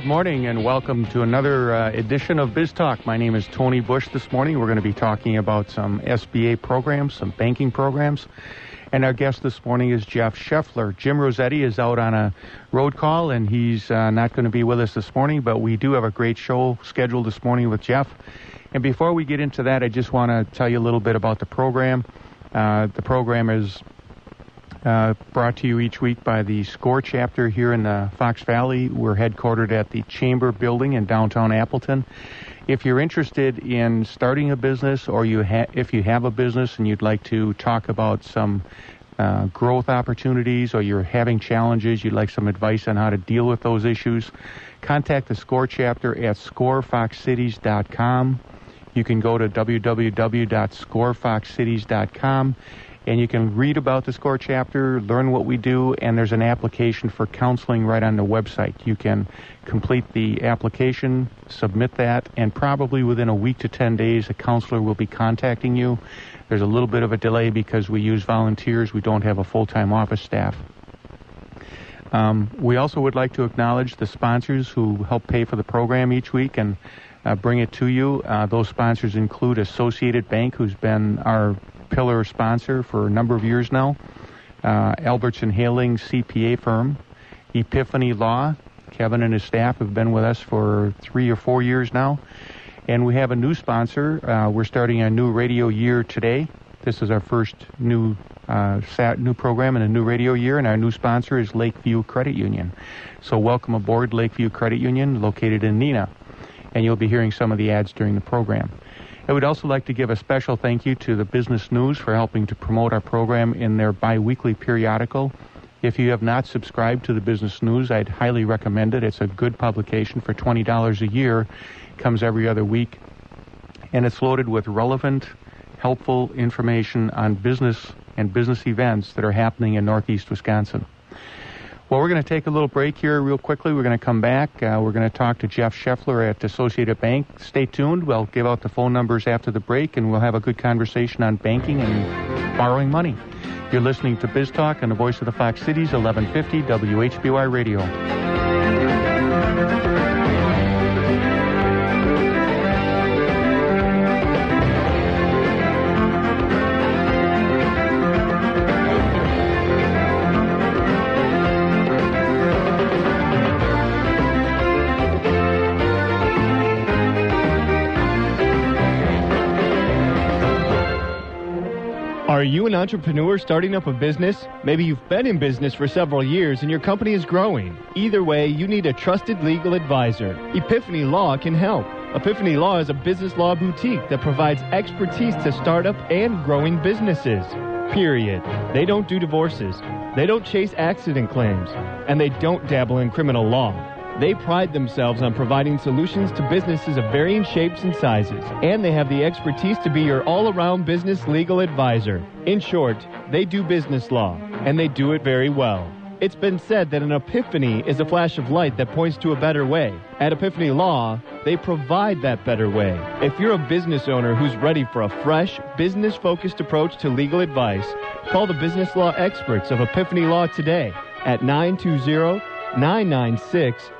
morning and welcome to another edition of Biz Talk. My name is Tony Bush. This morning we're going to be talking about some SBA programs, some banking programs. And our guest this morning is Jeff Scheffler. Jim Rossetti is out on a road call and he's not going to be with us this morning, but we do have a great show scheduled this morning with Jeff. And before we get into that, I just want to tell you a little bit about the program. The program is brought to you each week by the SCORE chapter here in the Fox Valley. We're headquartered at the Chamber Building in downtown Appleton. If you're interested in starting a business or if you have a business and you'd like to talk about some growth opportunities or you're having challenges, you'd like some advice on how to deal with those issues, contact the SCORE chapter at scorefoxcities.com. You can go to www.scorefoxcities.com. And you can read about the SCORE chapter, learn what we do, and there's an application for counseling right on the website. You can complete the application, submit that, and probably within a week to 10 days, a counselor will be contacting you. There's a little bit of a delay because we use volunteers. We don't have a full-time office staff. We also would like to acknowledge the sponsors who help pay for the program each week and bring it to you. Those sponsors include Associated Bank, who's been our pillar sponsor for a number of years now, Albertson Haling CPA firm, Epiphany Law. Kevin and his staff have been with us for 3 or 4 years now. And we have a new sponsor. We're starting a new radio year today. This is our first new program in a new radio year, and our new sponsor is Lakeview Credit Union. So welcome aboard, Lakeview Credit Union, located in Neenah. And you'll be hearing some of the ads during the program. I would also like to give a special thank you to the Business News for helping to promote our program in their bi-weekly periodical. If you have not subscribed to the Business News, I'd highly recommend it. It's a good publication for $20 a year. It comes every other week. And it's loaded with relevant, helpful information on business and business events that are happening in Northeast Wisconsin. Well, we're going to take a little break here real quickly. We're going to come back. We're going to talk to Jeff Scheffler at Associated Bank. Stay tuned. We'll give out the phone numbers after the break, and we'll have a good conversation on banking and borrowing money. You're listening to Biz Talk on the Voice of the Fox Cities, 1150 WHBY Radio. Are you an entrepreneur starting up a business? Maybe you've been in business for several years and your company is growing. Either way, you need a trusted legal advisor. Epiphany Law can help. Epiphany Law is a business law boutique that provides expertise to startup and growing businesses. Period. They don't do divorces. They don't chase accident claims. And they don't dabble in criminal law. They pride themselves on providing solutions to businesses of varying shapes and sizes, and they have the expertise to be your all-around business legal advisor. In short, they do business law, and they do it very well. It's been said that an epiphany is a flash of light that points to a better way. At Epiphany Law, they provide that better way. If you're a business owner who's ready for a fresh, business-focused approach to legal advice, call the business law experts of Epiphany Law today at 920-996-0000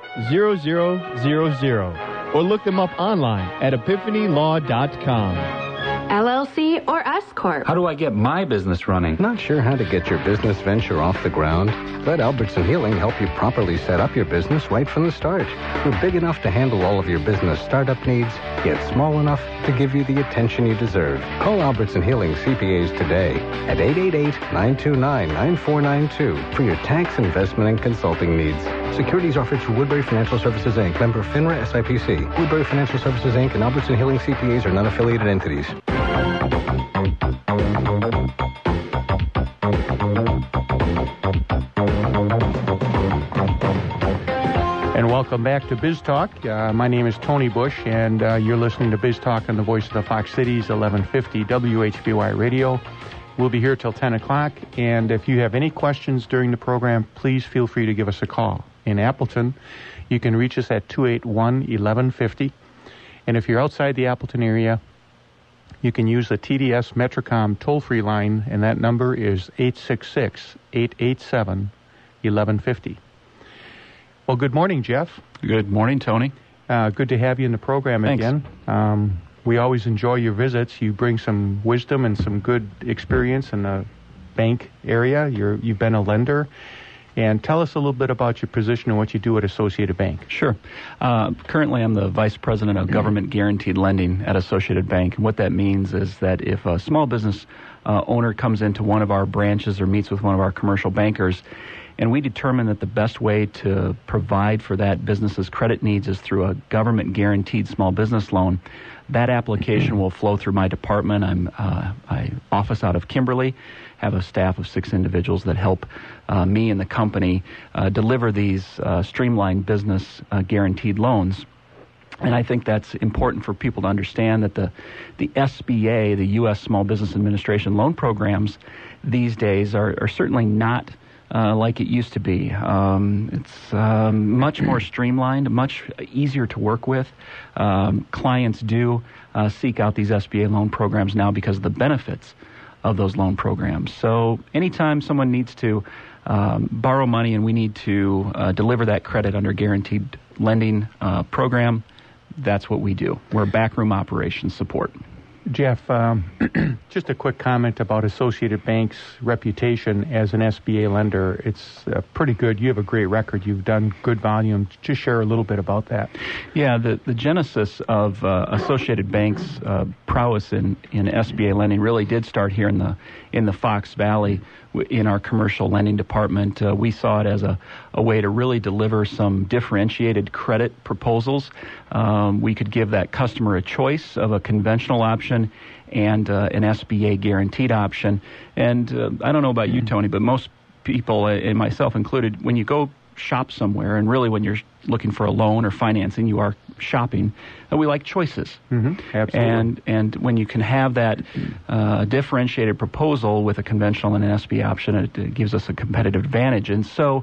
or look them up online at epiphanylaw.com. LLC or S Corp. How do I get my business running? Not sure how to get your business venture off the ground? Let Albertson Healing help you properly set up your business right from the start. We're big enough to handle all of your business startup needs, yet small enough to give you the attention you deserve. Call Albertson Healing CPAs today at 888-929-9492 for your tax, investment, and consulting needs. Securities offered through Woodbury Financial Services, Inc., member FINRA SIPC. Woodbury Financial Services, Inc. and Albertson Healing CPAs are non-affiliated entities. And welcome back to Biz Talk. My name is Tony Bush, and you're listening to Biz Talk on the Voice of the Fox Cities, 1150 WHBY Radio. We'll be here till 10 o'clock, and if you have any questions during the program, please feel free to give us a call. In Appleton, you can reach us at 281-1150, and if you're outside the Appleton area, you can use the TDS Metrocom toll-free line, and that number is 866-887-1150. Well, good morning, Jeff. Good morning, Tony. Good to have you in the program Thanks. again. We always enjoy your visits. You bring some wisdom and some good experience in the bank area. You've been a lender. And tell us a little bit about your position and what you do at Associated Bank. Sure. Currently, I'm the Vice President of Government Guaranteed Lending at Associated Bank. And what that means is that if a small business owner comes into one of our branches or meets with one of our commercial bankers, and we determine that the best way to provide for that business's credit needs is through a government guaranteed small business loan, that application will flow through my department. I office out of Kimberly, have a staff of 6 individuals that help me and the company deliver these streamlined business guaranteed loans. And I think that's important for people to understand that the SBA, the U.S. Small Business Administration loan programs these days are certainly not like it used to be. It's much more streamlined, much easier to work with. Clients do seek out these SBA loan programs now because of the benefits of those loan programs. So anytime someone needs to borrow money and we need to deliver that credit under guaranteed lending program, that's what we do. We're backroom operations support. Jeff, just a quick comment about Associated Bank's reputation as an SBA lender. It's pretty good. You have a great record. You've done good volume. Just share a little bit about that. Yeah, the genesis of Associated Bank's prowess in SBA lending really did start here in the Fox Valley in our commercial lending department. We saw it as a way to really deliver some differentiated credit proposals. We could give that customer a choice of a conventional option and an SBA guaranteed option. And I don't know about you, Tony, but most people, and myself included, when you go shop somewhere, and really when you're looking for a loan or financing, you are shopping, we like choices. Mm-hmm. Absolutely. And when you can have that differentiated proposal with a conventional and an SBA option, it gives us a competitive advantage. And so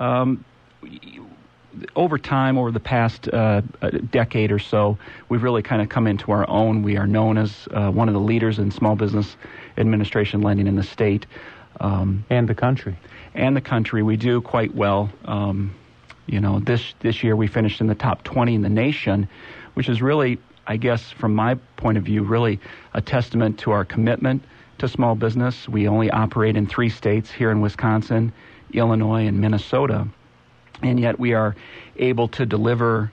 over time, over the past decade or so, we've really kind of come into our own. We are known as one of the leaders in small business administration lending in the state. And the country. And the country. We do quite well. This year we finished in the top 20 in the nation, which is really, I guess, from my point of view, really a testament to our commitment to small business. We only operate in 3 states here in Wisconsin, Illinois, and Minnesota. And yet we are able to deliver,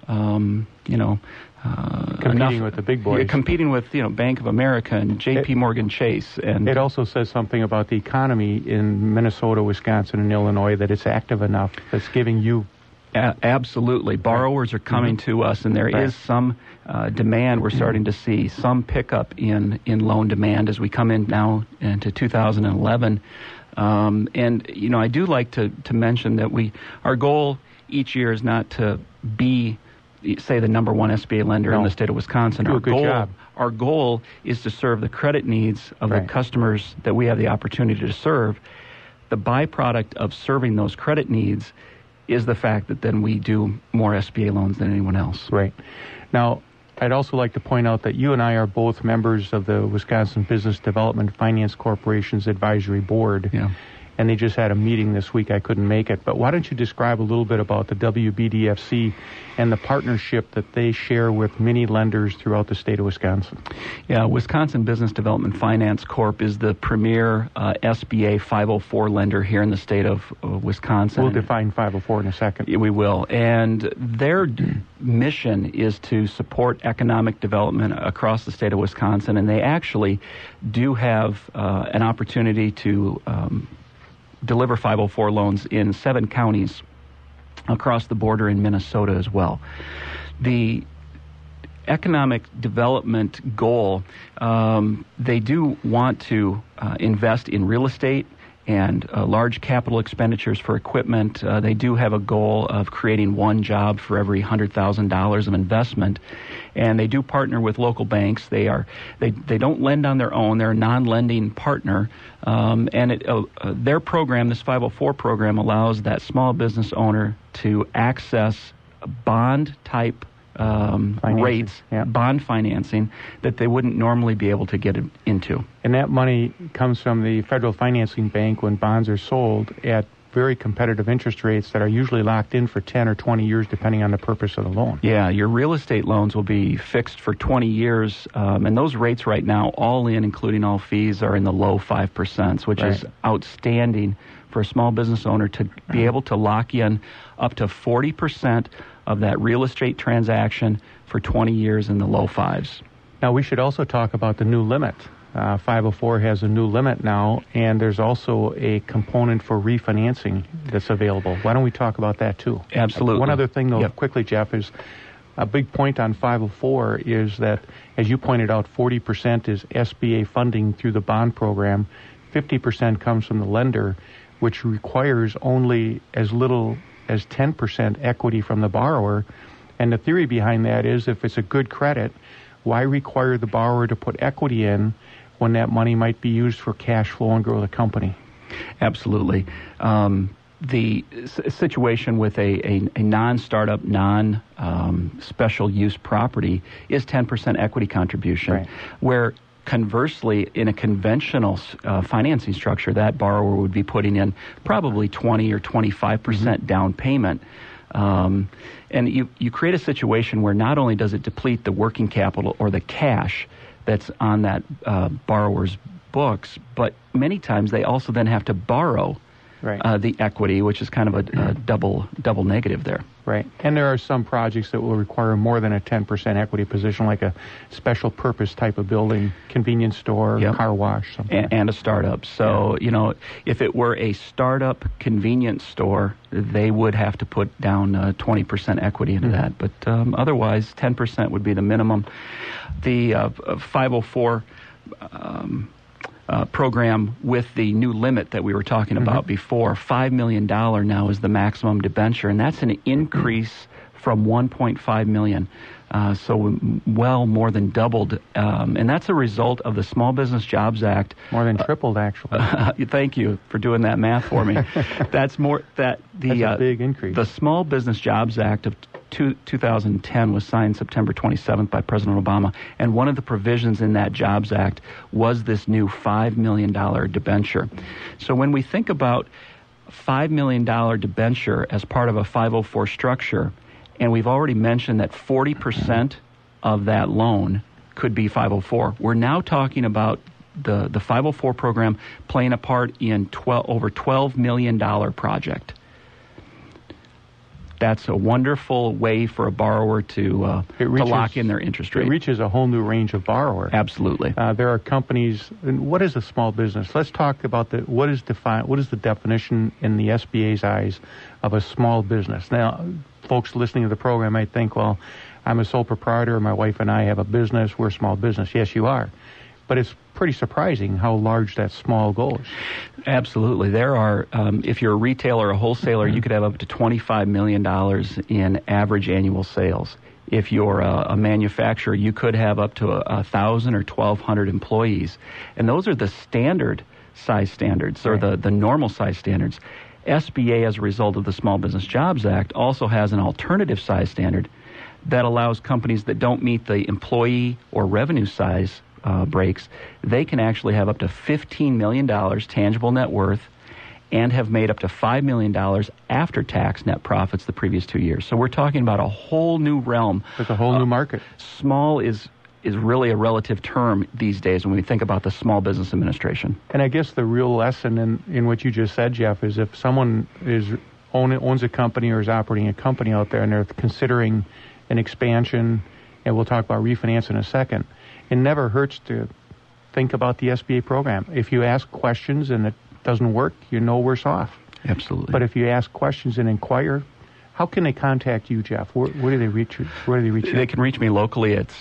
competing with the big boys. Competing with, Bank of America and J.P. Morgan Chase. And it also says something about the economy in Minnesota, Wisconsin, and Illinois, that it's active enough that's giving you... Absolutely. Borrowers are coming to us, and there is some demand. We're starting to see some pickup in loan demand as we come in now into 2011. And I do like to mention that our goal each year is not to be, say, the number one SBA lender in the state of Wisconsin. Do a good job. Our goal is to serve the credit needs of the customers that we have the opportunity to serve. The byproduct of serving those credit needs is the fact that then we do more SBA loans than anyone else. Right. Now, I'd also like to point out that you and I are both members of the Wisconsin Business Development Finance Corporation's Advisory Board. Yeah. And they just had a meeting this week. I couldn't make it. But why don't you describe a little bit about the WBDFC and the partnership that they share with many lenders throughout the state of Wisconsin? Yeah, Wisconsin Business Development Finance Corp. is the premier SBA 504 lender here in the state of Wisconsin. We'll define 504 in a second. We will. And their mission is to support economic development across the state of Wisconsin. And they actually do have an opportunity to deliver 504 loans in 7 counties across the border in Minnesota as well. The economic development goal, they do want to invest in real estate and large capital expenditures for equipment. They do have a goal of creating 1 job for every $100,000 of investment, and they do partner with local banks. They don't lend on their own. They're a non-lending partner, and their program, this 504 program, allows that small business owner to access bond type rates, bond financing that they wouldn't normally be able to get into. And that money comes from the Federal Financing Bank when bonds are sold at very competitive interest rates that are usually locked in for 10 or 20 years, depending on the purpose of the loan. Yeah, your real estate loans will be fixed for 20 years, and those rates right now, all in, including all fees, are in the low 5%, which is outstanding for a small business owner to be able to lock in up to 40% of that real estate transaction for 20 years in the low fives. Now, we should also talk about the new limit. 504 has a new limit now, and there's also a component for refinancing that's available. Why don't we talk about that, too? Absolutely. One other thing, though, quickly, Jeff, is a big point on 504 is that, as you pointed out, 40% is SBA funding through the bond program. 50% comes from the lender, which requires only as little as 10% equity from the borrower. And the theory behind that is if it's a good credit, why require the borrower to put equity in when that money might be used for cash flow and grow the company? Absolutely. The situation with a non-startup, non-special use property is 10% equity contribution, where conversely, in a conventional financing structure, that borrower would be putting in probably 20 or 25% down payment. And you create a situation where not only does it deplete the working capital or the cash that's on that borrower's books, but many times they also then have to borrow the equity, which is kind of a double negative there. Right. And there are some projects that will require more than a 10% equity position, like a special purpose type of building, convenience store, car wash, something. And a startup. So, if it were a startup convenience store, they would have to put down 20% equity into that. But otherwise, 10% would be the minimum. The 504 program with the new limit that we were talking about before, $5 million now is the maximum debenture, and that's an increase from $1.5 million. So well more than doubled, and that's a result of the Small Business Jobs Act. More than tripled, actually. Thank you for doing that math for me. That's a big increase. The Small Business Jobs Act of 2010 was signed September 27th by President Obama, and one of the provisions in that Jobs Act was this new $5 million debenture. So when we think about $5 million debenture as part of a 504 structure, and we've already mentioned that 40% of that loan could be 504. We're now talking about the 504 program playing a part in over $12 million project. That's a wonderful way for a borrower to lock in their interest rate. It reaches a whole new range of borrower. Absolutely. There are companies. What is a small business? Let's talk about what is the definition in the SBA's eyes of a small business. Now, folks listening to the program might think, well, I'm a sole proprietor, my wife and I have a business, we're a small business. Yes, you are. But it's pretty surprising how large that small goes. Absolutely. There are, if you're a retailer or a wholesaler, you could have up to $25 million in average annual sales. If you're a manufacturer, you could have up to 1,000 or 1,200 employees. And those are the standard size standards, or the normal size standards. SBA, as a result of the Small Business Jobs Act, also has an alternative size standard that allows companies that don't meet the employee or revenue size breaks. They can actually have up to $15 million tangible net worth and have made up to $5 million after-tax net profits the previous 2 years. So we're talking about a whole new realm. It's a whole new market. Small is really a relative term these days when we think about the Small Business Administration. And I guess the real lesson in what you just said, Jeff, is if someone owns a company or is operating a company out there and they're considering an expansion, and we'll talk about refinance in a second, it never hurts to think about the SBA program. If you ask questions and it doesn't work, you're no worse off. Absolutely. But if you ask questions and inquire, how can they contact you, Jeff? Where do they reach you? They can reach me locally at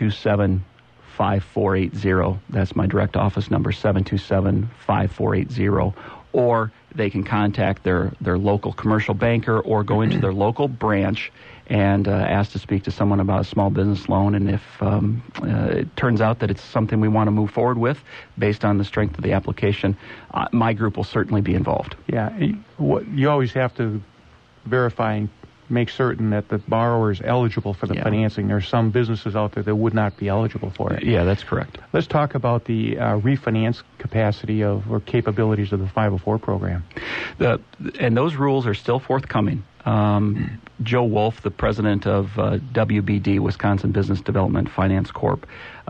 727-5480. That's my direct office number, 727-5480. Or they can contact their local commercial banker or go into their local branch and ask to speak to someone about a small business loan. And if it turns out that it's something we want to move forward with based on the strength of the application, my group will certainly be involved. Yeah, you always have to verify make certain that the borrower is eligible for the financing. There are some businesses out there that would not be eligible for it. Yeah, that's correct. Let's talk about the refinance capacity or capabilities of the 504 program. And those rules are still forthcoming. Joe Wolf, the president of WBD, Wisconsin Business Development Finance Corp.,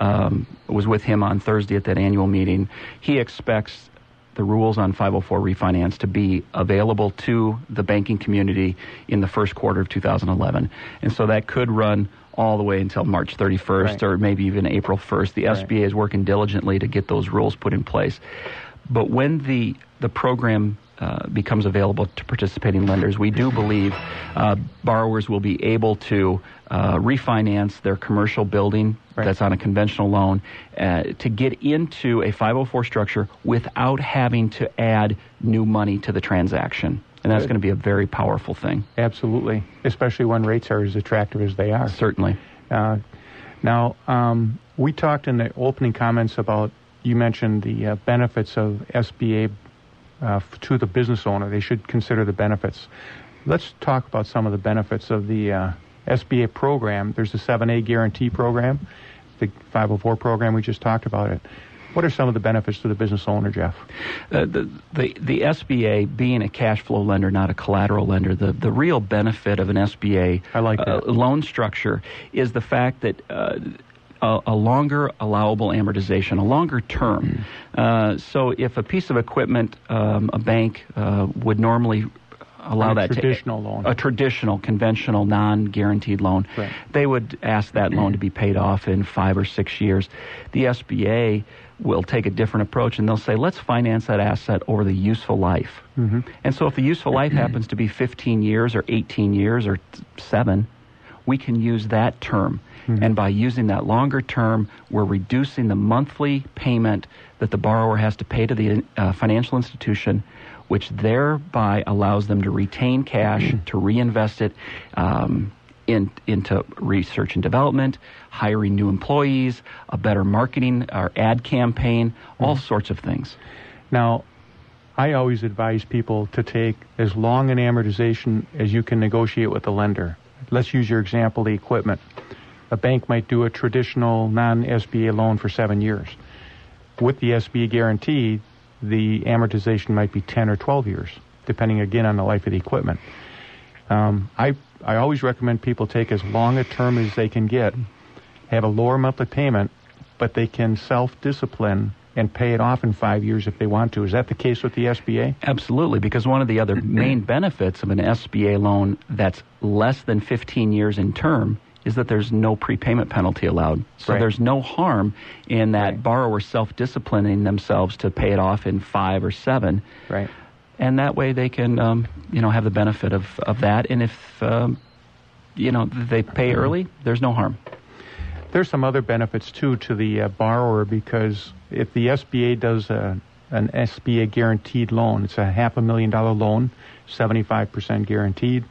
was with him on Thursday at that annual meeting. He expects the rules on 504 refinance to be available to the banking community in the first quarter of 2011. And so that could run all the way until March 31st or maybe even April 1st. The SBA is working diligently to get those rules put in place. But when the program becomes available to participating lenders, we do believe borrowers will be able to refinance their commercial building that's on a conventional loan to get into a 504 structure without having to add new money to the transaction. And that's going to be a very powerful thing. Absolutely, especially when rates are as attractive as they are. Certainly. Now, we talked in the opening comments about, you mentioned the benefits of SBA to the business owner. They should consider the benefits. Let's talk about some of the benefits of the SBA program. There's the 7A guarantee program, the 504 program, we just talked about it. What are some of the benefits to the business owner, Jeff? The SBA, being a cash flow lender, not a collateral lender, the real benefit of an SBA loan structure is the fact that a longer allowable amortization, a longer term. So if a piece of equipment, a bank would normally allow that traditional loan, a traditional, conventional, non-guaranteed loan, they would ask that loan to be paid off in 5 or 6 years. The SBA will take a different approach, and they'll say, let's finance that asset over the useful life. And so if the useful life happens to be 15 years or 18 years or 7, we can use that term. And by using that longer term, we're reducing the monthly payment that the borrower has to pay to the financial institution, which thereby allows them to retain cash, to reinvest it into research and development, hiring new employees, a better marketing or ad campaign, all sorts of things. Now, I always advise people to take as long an amortization as you can negotiate with the lender. Let's use your example, the equipment. A bank might do a traditional non-SBA loan for 7 years. With the SBA guarantee, the amortization might be 10 or 12 years, depending, again, on the life of the equipment. I always recommend people take as long a term as they can get, have a lower monthly payment, but they can self-discipline and pay it off in 5 years if they want to. Is that the case with the SBA? Absolutely, because one of the other main benefits of an SBA loan that's less than 15 years in term is that there's no prepayment penalty allowed. So there's no harm in that borrower self-disciplining themselves to pay it off in 5 or 7. And that way they can, have the benefit of that. And if, they pay early, there's no harm. There's some other benefits, too, to the borrower, because if the SBA does an SBA guaranteed loan, it's a $500,000 loan, 75% guaranteed.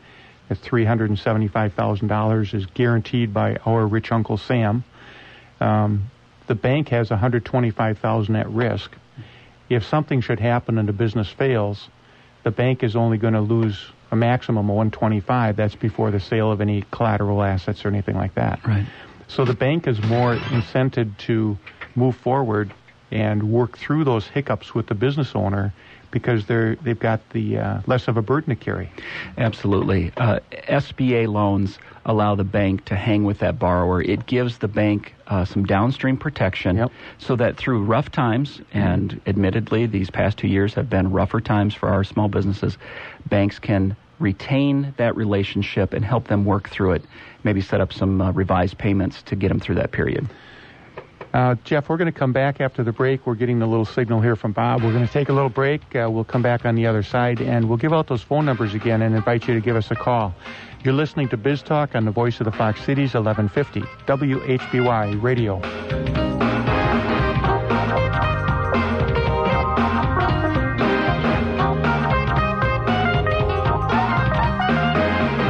$375,000 is guaranteed by our rich Uncle Sam. The bank has $125,000 at risk. If something should happen and the business fails, the bank is only going to lose a maximum of $125,000. That's before the sale of any collateral assets or anything like that. So the bank is more incented to move forward and work through those hiccups with the business owner, because they've got the less of a burden to carry. Absolutely. SBA loans allow the bank to hang with that borrower. It gives the bank some downstream protection so that through rough times, and admittedly these past 2 years have been rougher times for our small businesses, banks can retain that relationship and help them work through it, maybe set up some revised payments to get them through that period. Jeff, we're going to come back after the break. We're getting a little signal here from Bob. We're going to take a little break. We'll come back on the other side, and we'll give out those phone numbers again and invite you to give us a call. You're listening to Biz Talk on the Voice of the Fox Cities, 1150 WHBY Radio.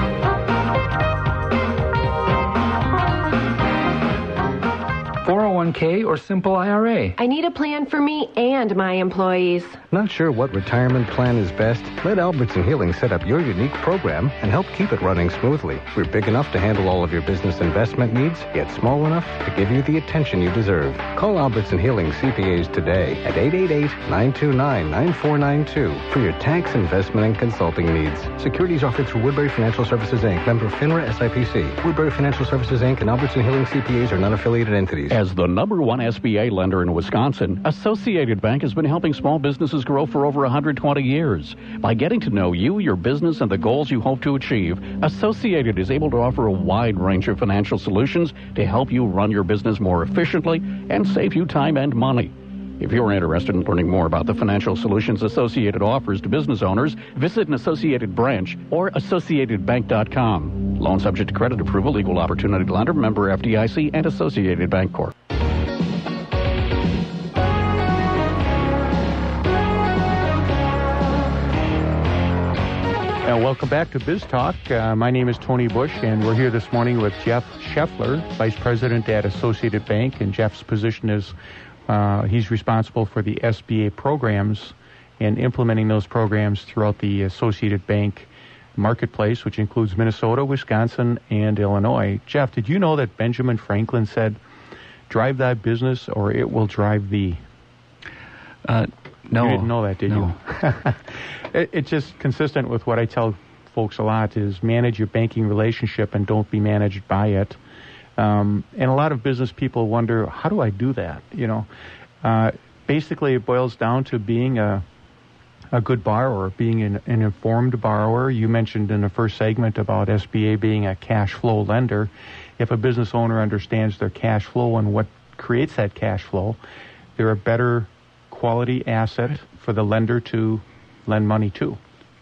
401k 401k or simple IRA? I need a plan for me and my employees. Not sure what retirement plan is best? Let Albertson Healing set up your unique program and help keep it running smoothly. We're big enough to handle all of your business investment needs, yet small enough to give you the attention you deserve. Call Albertson Healing CPAs today at 888-929-9492 for your tax, investment, and consulting needs. Securities offered through Woodbury Financial Services, Inc., member FINRA SIPC. Woodbury Financial Services, Inc. and Albertson Healing CPAs are non-affiliated entities. As the number one SBA lender in Wisconsin, Associated Bank has been helping small businesses grow for over 120 years. By getting to know you, your business, and the goals you hope to achieve, Associated is able to offer a wide range of financial solutions to help you run your business more efficiently and save you time and money. If you're interested in learning more about the financial solutions Associated offers to business owners, visit an Associated branch or AssociatedBank.com. Loan subject to credit approval, equal opportunity lender, member FDIC, and Associated Bank Corp. Welcome back to Biz Talk. My name is Tony Bush, and we're here this morning with Jeff Scheffler, Vice President at Associated Bank. And Jeff's position is he's responsible for the SBA programs and implementing those programs throughout the Associated Bank marketplace, which includes Minnesota, Wisconsin, and Illinois. Jeff, did you know that Benjamin Franklin said, "Drive thy business, or it will drive thee"? No. You didn't know that, did you? It's just consistent with what I tell folks a lot is manage your banking relationship and don't be managed by it. And a lot of business people wonder, how do I do that? Basically, it boils down to being a good borrower, being an informed borrower. You mentioned in the first segment about SBA being a cash flow lender. If a business owner understands their cash flow and what creates that cash flow, they're a better quality asset for the lender to lend money to.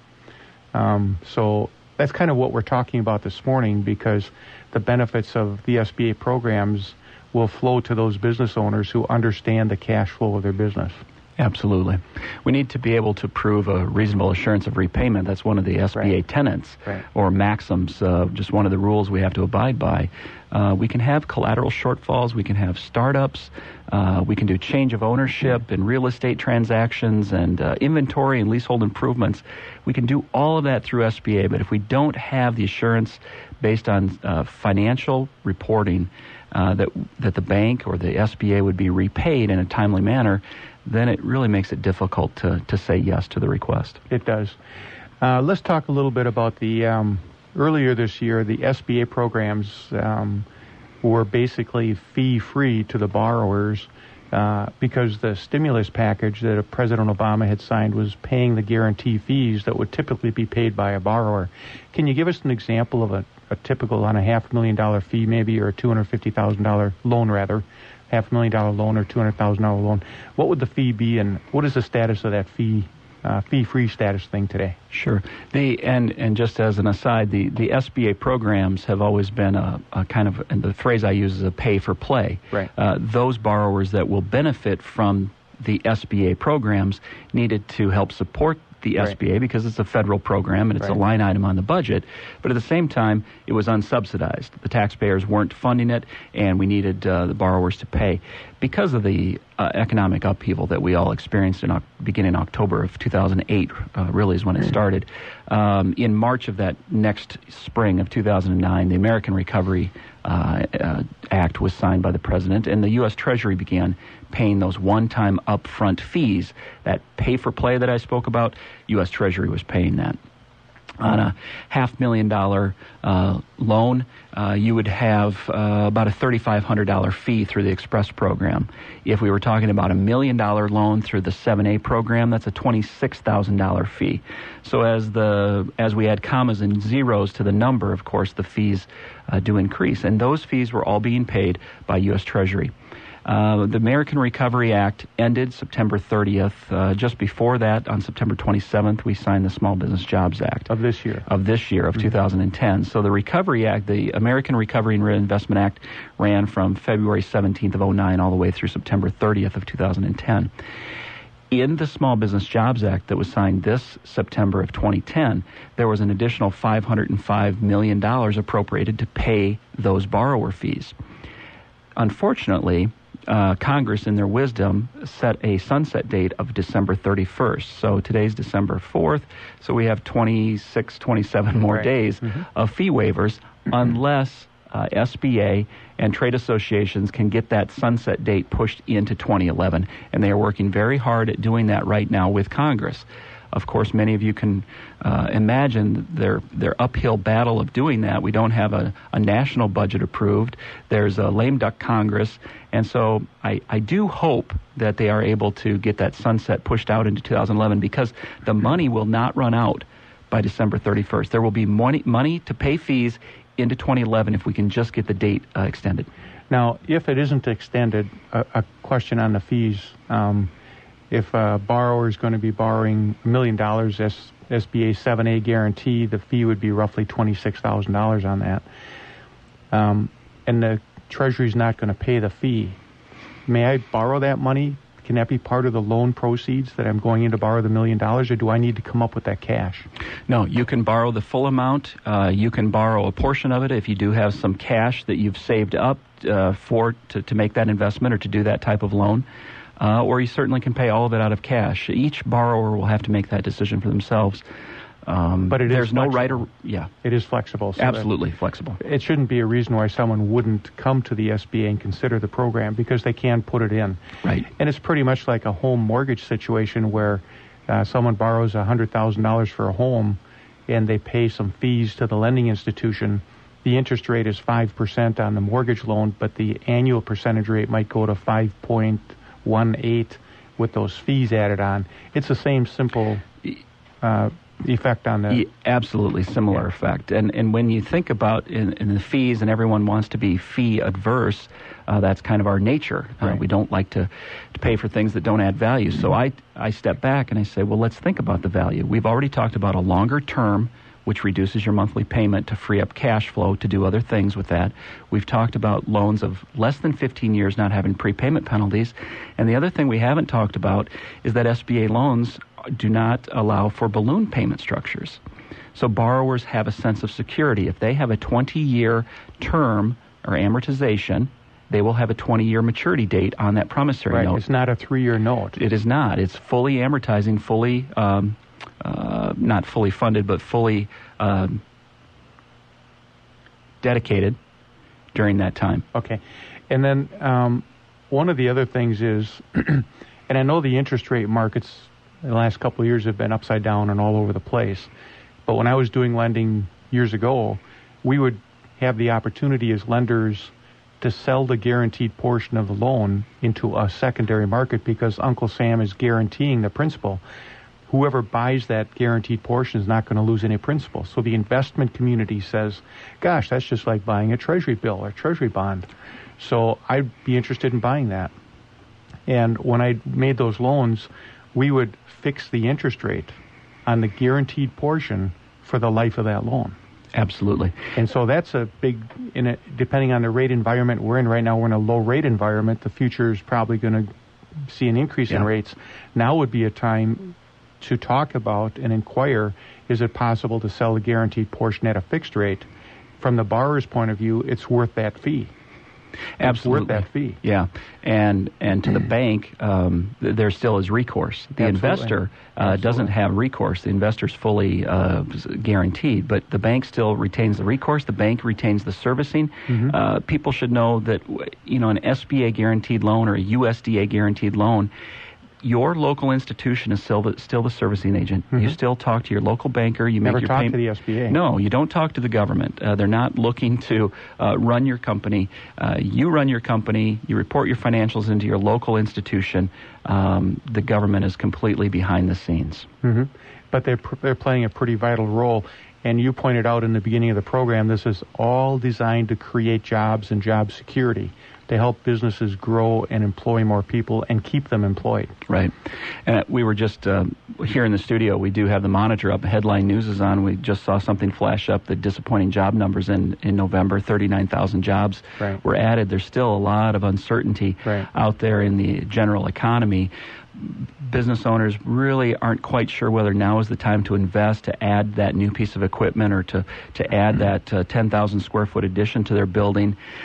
So that's kind of what we're talking about this morning, because the benefits of the SBA programs will flow to those business owners who understand the cash flow of their business. Absolutely. We need to be able to prove a reasonable assurance of repayment. That's one of the SBA tenets or maxims, just one of the rules we have to abide by. We can have collateral shortfalls. We can have startups. We can do change of ownership and real estate transactions and inventory and leasehold improvements. We can do all of that through SBA, but if we don't have the assurance based on financial reporting that the bank or the SBA would be repaid in a timely manner, then it really makes it difficult to say yes to the request. It does. Let's talk a little bit about the earlier this year, the SBA programs were basically fee-free to the borrowers because the stimulus package that President Obama had signed was paying the guarantee fees that would typically be paid by a borrower. Can you give us an example of a typical on a $500,000 fee maybe, or a $250,000 loan rather, $500,000 loan or $200,000 loan? What would the fee be, and what is the status of that fee-free status thing today? Sure. And just as an aside, the SBA programs have always been a kind of, and the phrase I use is a pay-for-play. Right. Those borrowers that will benefit from the SBA programs needed to help support the SBA because it's a federal program and it's a line item on the budget, but at the same time it was unsubsidized. The taxpayers weren't funding it, and we needed the borrowers to pay. Because of the economic upheaval that we all experienced beginning in October of 2008, really is when it started. In March of that next spring of 2009, the American Recovery Act was signed by the President, and the U.S. Treasury began paying those one-time upfront fees. That pay-for-play that I spoke about, U.S. Treasury was paying that. On a $500,000 loan, you would have about a $3,500 fee through the Express program. If we were talking about $1 million loan through the 7A program, that's a $26,000 fee. So as we add commas and zeros to the number, of course, the fees do increase. And those fees were all being paid by U.S. Treasury. The American Recovery Act ended September 30th. Just before that, on September 27th, we signed the Small Business Jobs Act. Of this year. Of 2010. So the Recovery Act, the American Recovery and Reinvestment Act, ran from February 17th of 2009 all the way through September 30th of 2010. In the Small Business Jobs Act that was signed this September of 2010, there was an additional $505 million appropriated to pay those borrower fees. Unfortunately, Congress, in their wisdom, set a sunset date of December 31st. So today's December 4th, so we have 26, 27 more days of fee waivers unless SBA and trade associations can get that sunset date pushed into 2011. And they are working very hard at doing that right now with Congress. Of course, many of you can imagine their uphill battle of doing that. We don't have a national budget approved. There's a lame duck Congress. And so I do hope that they are able to get that sunset pushed out into 2011 because the money will not run out by December 31st. There will be money to pay fees into 2011 if we can just get the date extended. Now, if it isn't extended, a question on the fees. If a borrower is going to be borrowing $1 million SBA 7A guarantee, the fee would be roughly $26,000 on that. And the Treasury's not going to pay the fee. May I borrow that money? Can that be part of the loan proceeds that I'm going in to borrow the $1 million, or do I need to come up with that cash? No, you can borrow the full amount. You can borrow a portion of it if you do have some cash that you've saved up to make that investment or to do that type of loan. Or you certainly can pay all of it out of cash. Each borrower will have to make that decision for themselves. But there's no right or it is flexible. So absolutely flexible. It shouldn't be a reason why someone wouldn't come to the SBA and consider the program because they can put it in. Right. And it's pretty much like a home mortgage situation where someone borrows $100,000 for a home and they pay some fees to the lending institution. The interest rate is 5% on the mortgage loan, but the annual percentage rate might go to 5.18 with those fees added on. It's the same simple effect on the... Absolutely similar effect. And when you think about in the fees, and everyone wants to be fee adverse, that's kind of our nature. Right. We don't like to pay for things that don't add value. So I step back and I say, well, let's think about the value. We've already talked about a longer term, which reduces your monthly payment to free up cash flow to do other things with that. We've talked about loans of less than 15 years not having prepayment penalties. And the other thing we haven't talked about is that SBA loans do not allow for balloon payment structures. So borrowers have a sense of security. If they have a 20-year term or amortization, they will have a 20-year maturity date on that promissory note. It's not a 3-year note. It is not. It's fully amortizing, fully... not fully funded, but fully dedicated during that time. Okay. And then one of the other things is, and I know the interest rate markets in the last couple of years have been upside down and all over the place, but when I was doing lending years ago, we would have the opportunity as lenders to sell the guaranteed portion of the loan into a secondary market because Uncle Sam is guaranteeing the principal. Whoever buys that guaranteed portion is not going to lose any principal. So the investment community says, gosh, that's just like buying a treasury bill or treasury bond. So I'd be interested in buying that. And when I made those loans, we would fix the interest rate on the guaranteed portion for the life of that loan. Absolutely. And so that's a big, depending on the rate environment we're in right now, we're in a low rate environment. The future is probably going to see an increase in rates. Now would be a time to talk about and inquire, is it possible to sell the guaranteed portion at a fixed rate? From the borrower's point of view, it's worth that fee. Absolutely. It's worth that fee. Yeah. And to the bank, there still is recourse. The investor doesn't have recourse. The investor's fully guaranteed, but the bank still retains the recourse. The bank retains the servicing. Mm-hmm. People should know that, an SBA guaranteed loan or a USDA guaranteed loan, your local institution is still the servicing agent. Mm-hmm. You still talk to your local banker. You never talk to the SBA. No, you don't talk to the government. They're not looking to run your company. You run your company. You report your financials into your local institution. The government is completely behind the scenes. Mm-hmm. But they're playing a pretty vital role. And you pointed out in the beginning of the program, this is all designed to create jobs and job security, to help businesses grow and employ more people and keep them employed. Right. And we were just here in the studio, we do have the monitor up. Headline News is on. We just saw something flash up, the disappointing job numbers in November. 39,000 jobs were added. There's still a lot of uncertainty out there in the general economy. Business owners really aren't quite sure whether now is the time to invest, to add that new piece of equipment or to add that 10,000 square foot addition to their building.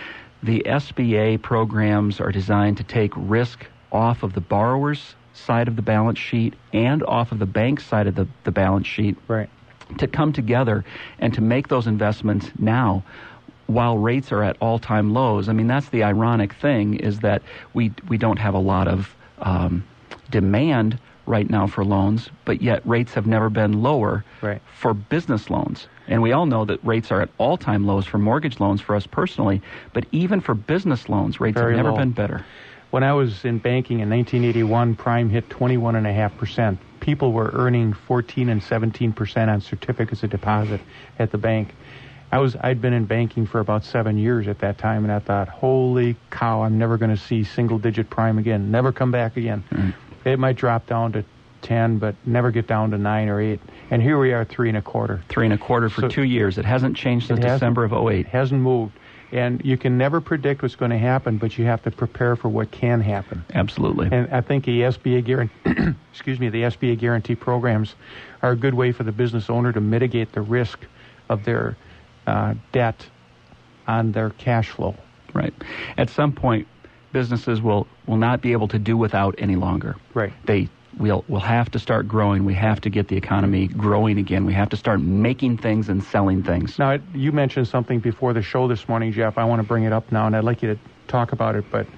The SBA programs are designed to take risk off of the borrower's side of the balance sheet and off of the bank side of the balance sheet, right, to come together and to make those investments now while rates are at all-time lows. I mean, that's the ironic thing, is that we don't have a lot of demand right now for loans, but yet rates have never been lower for business loans. And we all know that rates are at all-time lows for mortgage loans for us personally, but even for business loans, rates have never been better. When I was in banking in 1981, prime hit 21.5%. People were earning 14 and 17% on certificates of deposit at the bank. I'd been in banking for about 7 years at that time, and I thought, holy cow, I'm never going to see single-digit prime again. Never come back again. Mm-hmm. It might drop down to 10, but never get down to 9 or 8. And here we are, 3.25. 3.25 for 2 years. It hasn't changed since December of 08. It hasn't moved. And you can never predict what's going to happen, but you have to prepare for what can happen. Absolutely. And I think the SBA the SBA guarantee programs are a good way for the business owner to mitigate the risk of their debt on their cash flow. Right. At some point, businesses will not be able to do without any longer. Right. We'll have to start growing. We have to get the economy growing again. We have to start making things and selling things. Now, you mentioned something before the show this morning, Jeff. I want to bring it up now, and I'd like you to talk about it. But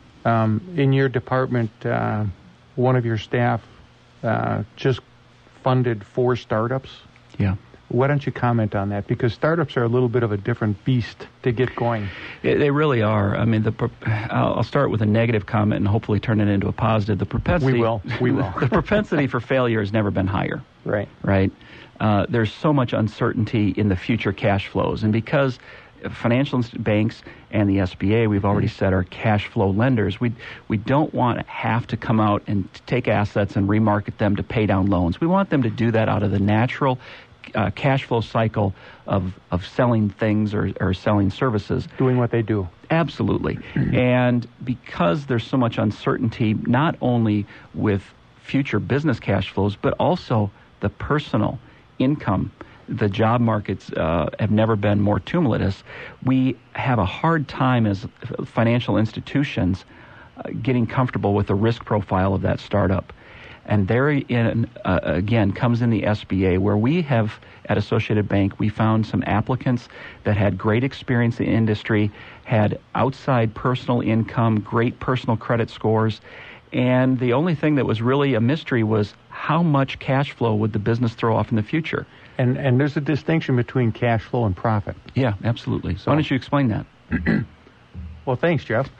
in your department, one of your staff just funded 4 startups. Yeah. Why don't you comment on that? Because startups are a little bit of a different beast to get going. They really are. I mean, I'll start with a negative comment and hopefully turn it into a positive. The propensity. We will. The propensity for failure has never been higher. Right. Right. There's so much uncertainty in the future cash flows, and because financial banks and the SBA, we've already said, are cash flow lenders. We don't want to have to come out and take assets and remarket them to pay down loans. We want them to do that out of the natural cash flow cycle of selling things or selling services. Doing what they do. Absolutely. And because there's so much uncertainty, not only with future business cash flows, but also the personal income, the job markets have never been more tumultuous. We have a hard time as financial institutions getting comfortable with the risk profile of that startup. And therein, again, comes in the SBA, where we have, at Associated Bank, we found some applicants that had great experience in the industry, had outside personal income, great personal credit scores, and the only thing that was really a mystery was how much cash flow would the business throw off in the future. And there's a distinction between cash flow and profit. Yeah, absolutely. So, why don't you explain that? Well, thanks, Jeff.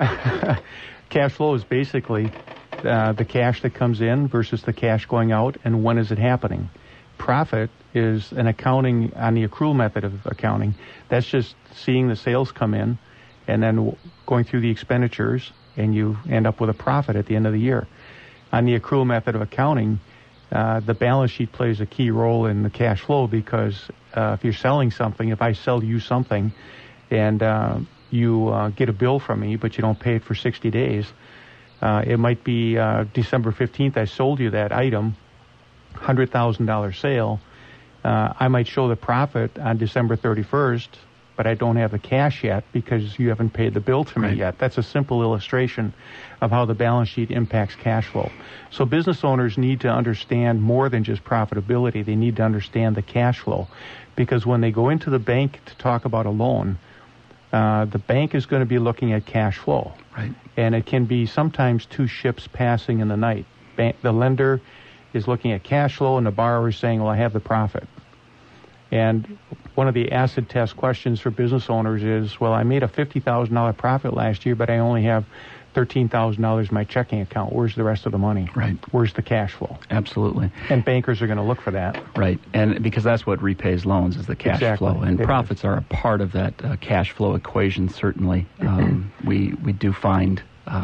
Cash flow is basically the cash that comes in versus the cash going out, and when is it happening. Profit is an accounting on the accrual method of accounting. That's just seeing the sales come in and then going through the expenditures, and you end up with a profit at the end of the year. On the accrual method of accounting, the balance sheet plays a key role in the cash flow, because if you're selling something, if I sell you something and you get a bill from me but you don't pay it for 60 days, it might be December 15th I sold you that item, $100,000 sale. I might show the profit on December 31st, but I don't have the cash yet because you haven't paid the bill to me yet. That's a simple illustration of how the balance sheet impacts cash flow. So business owners need to understand more than just profitability. They need to understand the cash flow, because when they go into the bank to talk about a loan, the bank is going to be looking at cash flow. Right. And it can be sometimes 2 ships passing in the night. The lender is looking at cash flow, and the borrower is saying, well, I have the profit. And one of the acid test questions for business owners is, well, I made a $50,000 profit last year, but I only have $13,000 in my checking account. Where's the rest of the money? Right. Where's the cash flow? Absolutely. And bankers are going to look for that. Right. And because that's what repays loans, is the cash flow. And profits are a part of that cash flow equation, certainly. We do find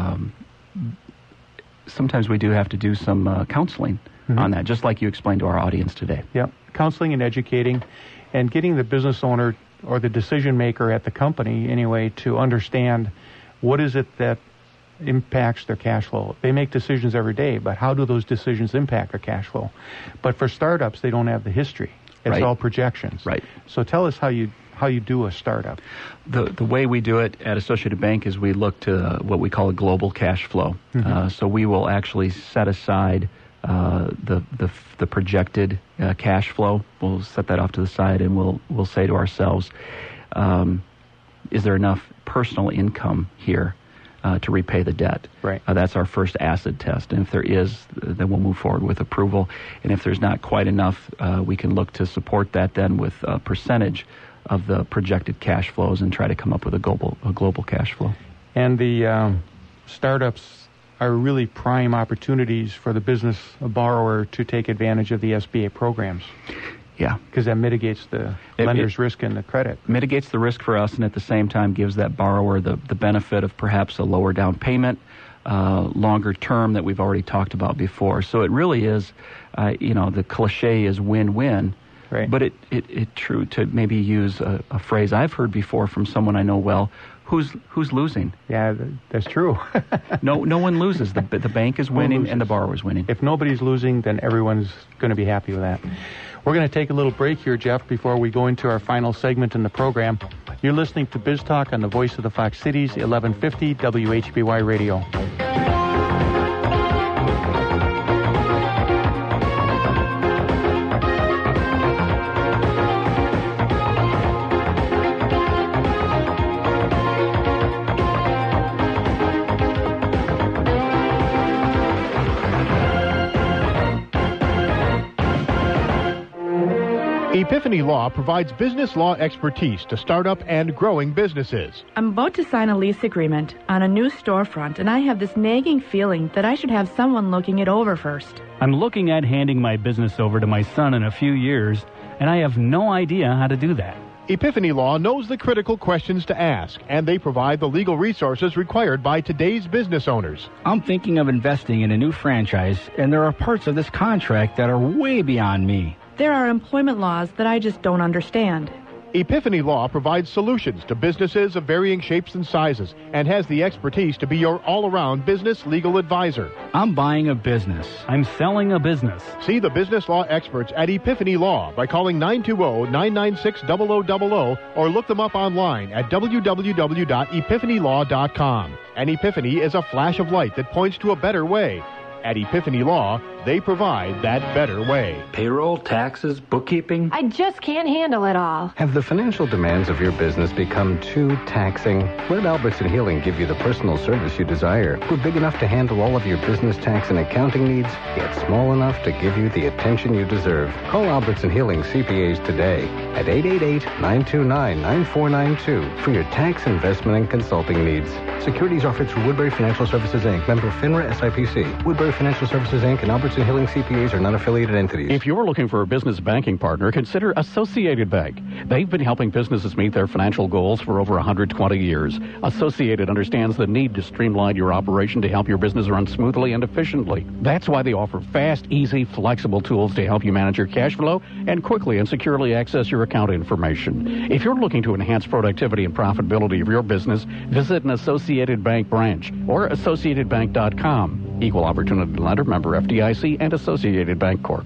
sometimes we do have to do some counseling on that, just like you explained to our audience today. Yep. Counseling and educating, and getting the business owner or the decision maker at the company anyway to understand what is it that impacts their cash flow. They make decisions every day, but how do those decisions impact their cash flow? But for startups, they don't have the history. It's all projections. Right. So tell us how how you do a startup. The way we do it at Associated Bank is we look to what we call a global cash flow. So we will actually set aside the projected cash flow. We'll set that off to the side, and we'll say to ourselves, is there enough personal income here to repay the debt? Right. That's our first acid test. And if there is, then we'll move forward with approval. And if there's not quite enough, we can look to support that then with a percentage of the projected cash flows and try to come up with a global cash flow. And the startups are really prime opportunities for the business borrower to take advantage of the SBA programs. Yeah. Because that mitigates the lender's risk in the credit. Mitigates the risk for us, and at the same time gives that borrower the benefit of perhaps a lower down payment, longer term that we've already talked about before. So it really is, the cliche is win-win. Right. But it true to maybe use a phrase I've heard before from someone I know well. Who's losing? Yeah, that's true. No one loses. The bank is winning and the borrower is winning. If nobody's losing, then everyone's going to be happy with that. We're going to take a little break here, Jeff, before we go into our final segment in the program. You're listening to Biz Talk on the Voice of the Fox Cities, 1150 WHBY Radio. Epiphany Law provides business law expertise to startup and growing businesses. I'm about to sign a lease agreement on a new storefront, and I have this nagging feeling that I should have someone looking it over first. I'm looking at handing my business over to my son in a few years, and I have no idea how to do that. Epiphany Law knows the critical questions to ask, and they provide the legal resources required by today's business owners. I'm thinking of investing in a new franchise, and there are parts of this contract that are way beyond me. There are employment laws that I just don't understand. Epiphany Law provides solutions to businesses of varying shapes and sizes and has the expertise to be your all-around business legal advisor. I'm buying a business. I'm selling a business. See the business law experts at Epiphany Law by calling 920-996-0000 or look them up online at www.epiphanylaw.com. An epiphany is a flash of light that points to a better way. At Epiphany Law, they provide that better way. Payroll, taxes, bookkeeping. I just can't handle it all. Have the financial demands of your business become too taxing? Let Albertson Healing give you the personal service you desire. We're big enough to handle all of your business tax and accounting needs, yet small enough to give you the attention you deserve. Call Albertson Healing CPAs today at 888-929-9492 for your tax, investment, and consulting needs. Securities offered through Woodbury Financial Services, Inc., member FINRA SIPC. Woodbury Financial Services, Inc. and Albertson Healing CPAs are non-affiliated entities. If you're looking for a business banking partner, consider Associated Bank. They've been helping businesses meet their financial goals for over 120 years. Associated understands the need to streamline your operation to help your business run smoothly and efficiently. That's why they offer fast, easy, flexible tools to help you manage your cash flow and quickly and securely access your account information. If you're looking to enhance productivity and profitability of your business, visit an Associated Bank branch or AssociatedBank.com. Equal Opportunity Lender, member FDIC, and Associated Bank Corp.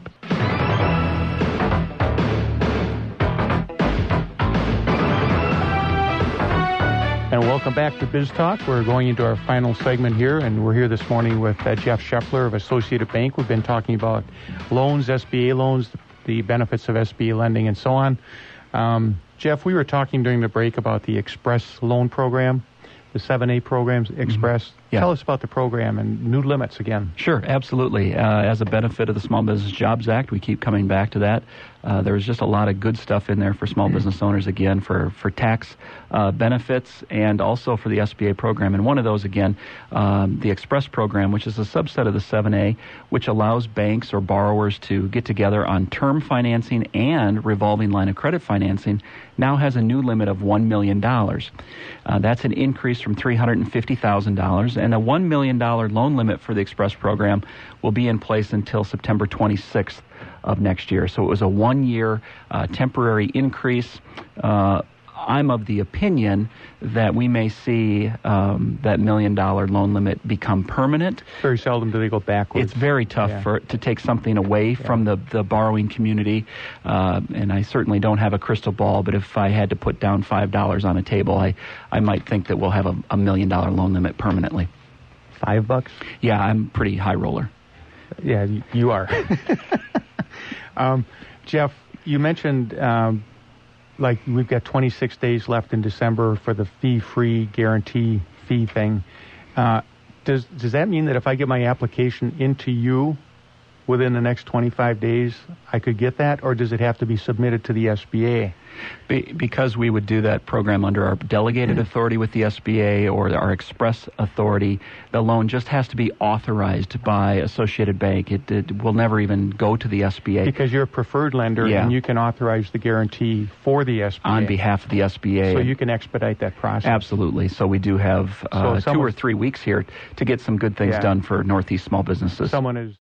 And welcome back to Biz Talk. We're going into our final segment here, and we're here this morning with Jeff Scheffler of Associated Bank. We've been talking about loans, SBA loans, the benefits of SBA lending, and so on. Jeff, we were talking during the break about the Express loan program, the 7A programs, Express. Yeah. Tell us about the program and new limits again. Sure, absolutely. As a benefit of the Small Business Jobs Act, we keep coming back to that. There's just a lot of good stuff in there for small business owners, again, for tax benefits and also for the SBA program. And one of those, again, the Express program, which is a subset of the 7A, which allows banks or borrowers to get together on term financing and revolving line of credit financing, now has a new limit of $1 million. That's an increase from $350,000. And a $1 million loan limit for the Express program will be in place until September 26th of next year. So it was a one-year temporary increase. I'm of the opinion that we may see that $1 million loan limit become permanent. Very seldom do they go backwards. It's very tough to take something away from the borrowing community, and I certainly don't have a crystal ball, but if I had to put down $5 on a table, I might think that we'll have a $1 million loan limit permanently. $5? Yeah, I'm pretty high roller. Yeah, you are. Jeff, you mentioned like we've got 26 days left in December for the fee-free guarantee fee thing. Does that mean that if I get my application into you within the next 25 days, I could get that, or does it have to be submitted to the SBA? Because we would do that program under our delegated authority with the SBA or our express authority, the loan just has to be authorized by Associated Bank. It will never even go to the SBA. Because you're a preferred lender, and you can authorize the guarantee for the SBA. On behalf of the SBA. So you can expedite that process. Absolutely. So we do have 2 or 3 weeks here to get some good things done for Northeast small businesses. Someone is